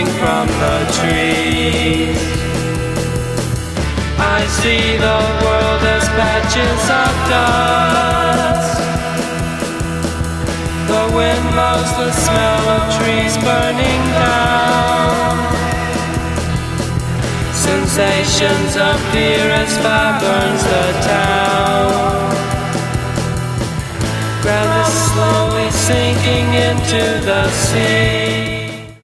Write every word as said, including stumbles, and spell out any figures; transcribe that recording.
falling from the trees. I see the world as patches of dust. The wind blows the smell of trees burning down. Sensations appear as fire burns the town. Ground is slowly sinking into the sea.